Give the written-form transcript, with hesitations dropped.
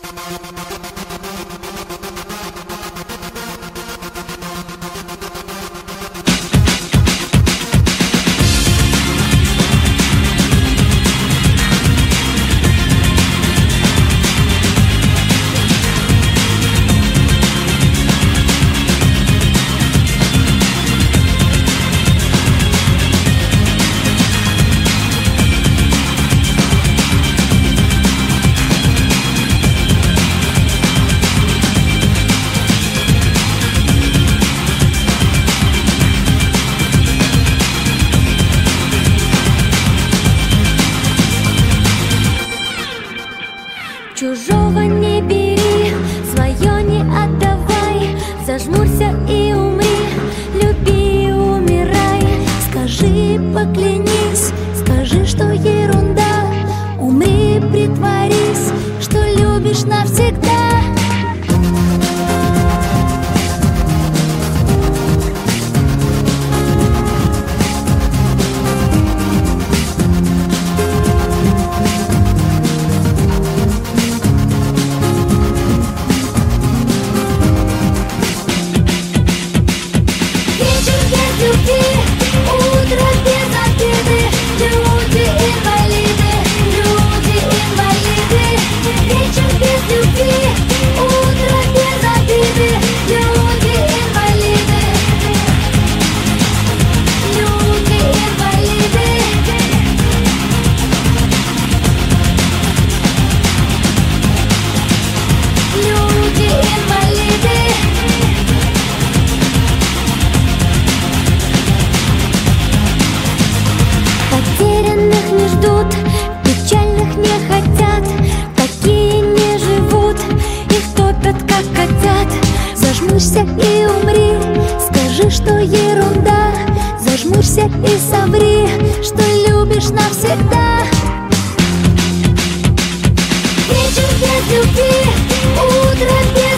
Чужого не бери, свое не отдавай. Зажмурься и умри, люби и умирай. Скажи, поклянись, скажи, что ерунда. Умри, притворись, что любишь навсегда. Потерянных не ждут, печальных не хотят, такие не живут, их топят как котят. Зажмурься и умри, скажи, что ерунда. Зажмурься и соври, что любишь навсегда. Вечер без любви, утро без